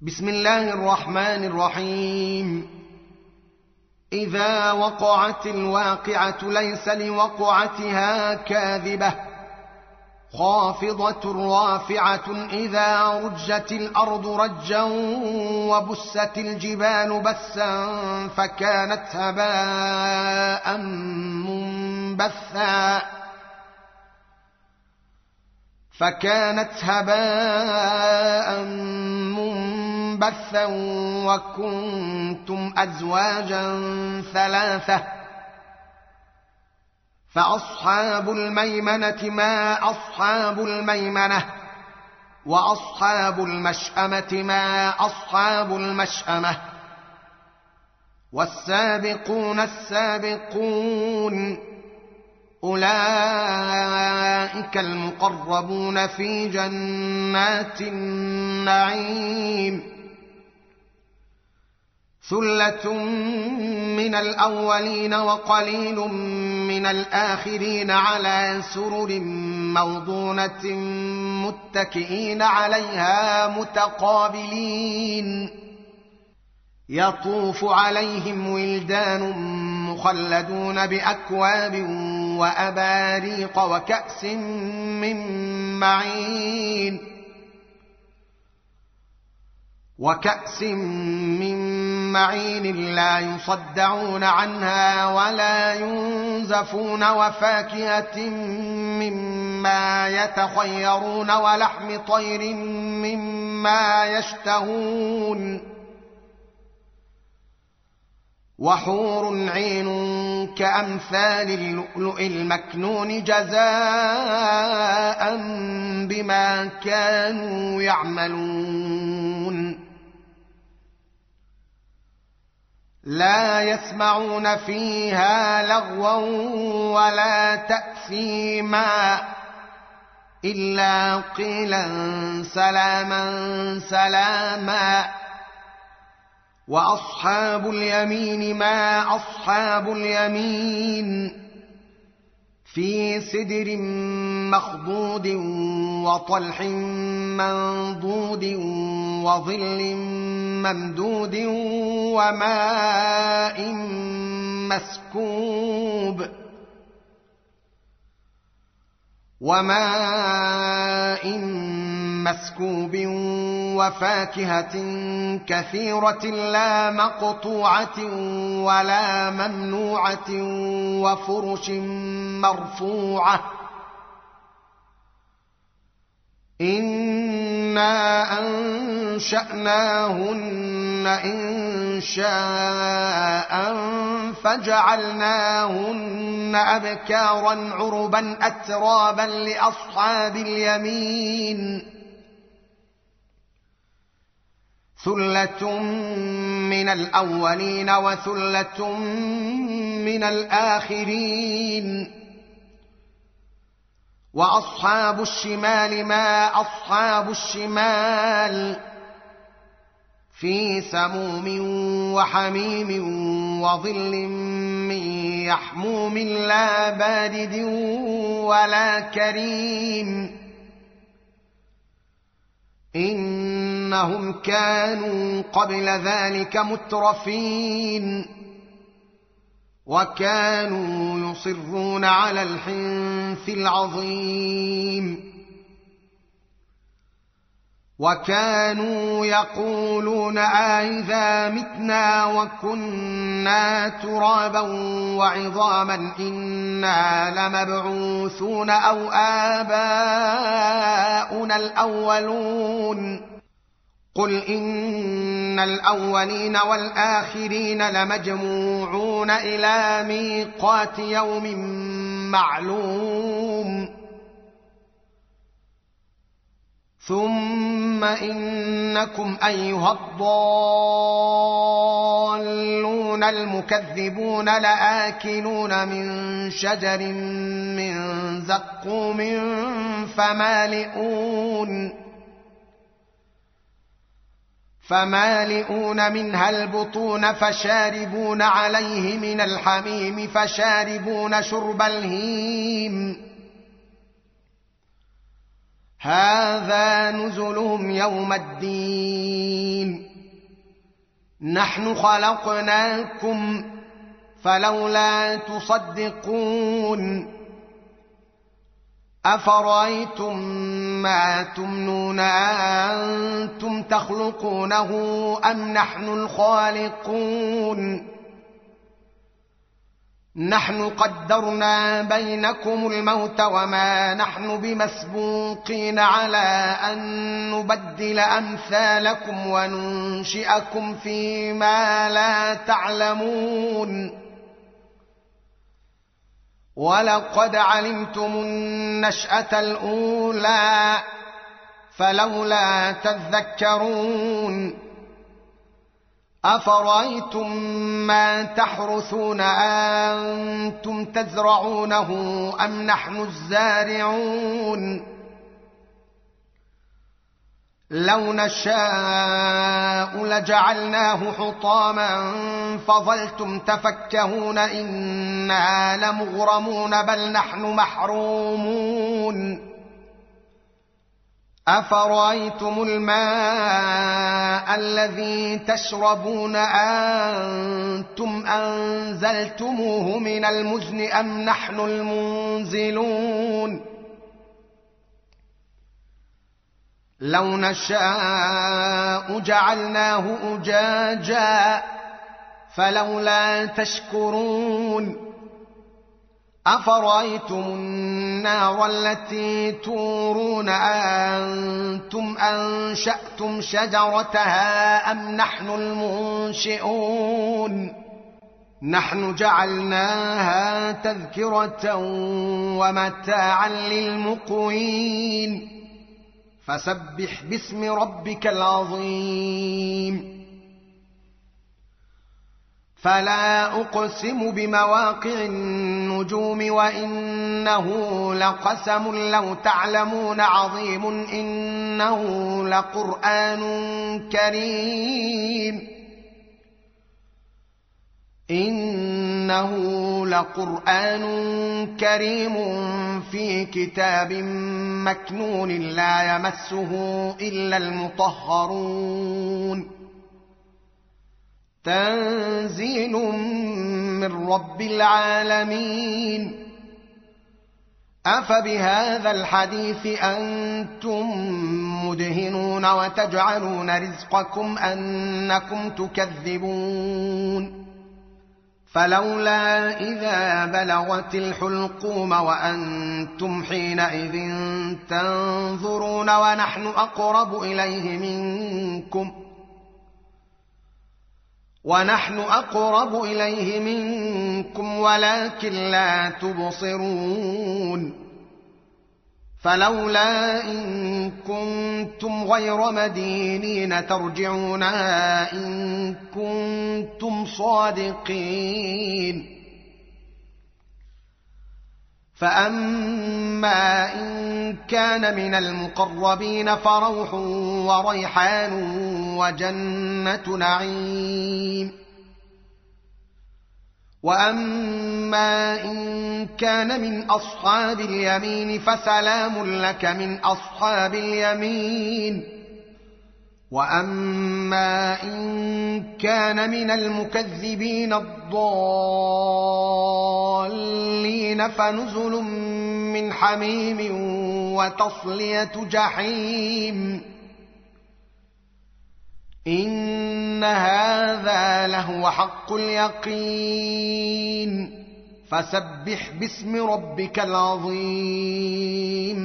بسم الله الرحمن الرحيم. إذا وقعت الواقعة ليس لوقعتها كاذبة خافضة رافعة إذا رجت الأرض رجا وبست الجبال بسا فكانت هباء منبثا وكنتم أزواجا ثلاثة فأصحاب الميمنة ما أصحاب الميمنة وأصحاب المشأمة ما أصحاب المشأمة والسابقون السابقون أولئك المقربون في جنات النعيم ثلة من الأولين وقليل من الآخرين على سرر موضونة متكئين عليها متقابلين يطوف عليهم ولدان مخلدون بأكواب وأباريق وكأس من معين لا يصدعون عنها ولا ينزفون وفاكهة مما يتخيرون ولحم طير مما يشتهون وحور عين كأمثال اللؤلؤ المكنون جزاء بما كانوا يعملون لا يسمعون فيها لغوا ولا تأثيما إلا قيلا سلاما سلاما وأصحاب اليمين ما أصحاب اليمين في سدر مخضود وطلح منضود وظل ممدود وماء مسكوب وفاكهة كثيرة لا مقطوعة ولا ممنوعة وفرش مرفوعة إنا أنشأناهن إنشاء فجعلناهن أبكارا عربا أترابا لأصحاب اليمين ثلة من الأولين وثلة من الآخرين وأصحاب الشمال ما أصحاب الشمال في سموم وحميم وظل من يحموم لا بارد ولا كريم إنهم كانوا قبل ذلك مترفين وكانوا يصرون على الحنث العظيم وكانوا يقولون أئذا متنا وكنا ترابا وعظاما إنا لمبعوثون أو آباؤنا الأولون قل إن الأولين والآخرين لمجموعون إلى ميقات يوم معلوم ثم إنكم أيها الضالون المكذبون لآكلون من شجر من زقوم فمالئون منها البطون فشاربون عليه من الحميم فشاربون شرب الهيم هذا نزلهم يوم الدين نحن خلقناكم فلولا تصدقون أفرأيتم ما تمنون أنتم تخلقونه أم نحن الخالقون نحن قدرنا بينكم الموت وما نحن بمسبوقين على أن نبدل أمثالكم وننشئكم فيما لا تعلمون ولقد علمتم النشأة الأولى فلولا تذكرون أفرأيتم ما تحرثون أنتم تزرعونه أم نحن الزارعون لو نشاء لجعلناه حطاما فظلتم تفكهون إنا لمغرمون بل نحن محرومون أفرأيتم الماء الذي تشربون أنتم أنزلتموه من المزن أم نحن المنزلون لو نشاء جعلناه أجاجا فلولا تشكرون أفرأيتم النار التي تورون أنتم أنشأتم شجرتها أم نحن المنشئون نحن جعلناها تذكرة ومتاعا للمقوين فسبح باسم ربك العظيم فلا أقسم بمواقع النجوم وإنه لقسم لو تعلمون عظيم إنه لقرآن كريم في كتاب مكنون لا يمسه إلا المطهرون تنزيل من رب العالمين أفبهذا الحديث أنتم مدهنون وتجعلون رزقكم أنكم تكذبون فلولا إذا بلغت الحلقوم وأنتم حينئذ تنظرون ونحن أقرب إليه منكم ولكن لا تبصرون فلولا إن كنتم غير مدينين ترجعونها إن كنتم صادقين فأما إن كان من المقربين فروح وريحان وجنة نعيم وأما إن كان من أصحاب اليمين فسلام لك من أصحاب اليمين وأما إن كان من المكذبين الضالين فنزل من حميم وتصلية جحيم إن هذا لهو حق اليقين فسبح باسم ربك العظيم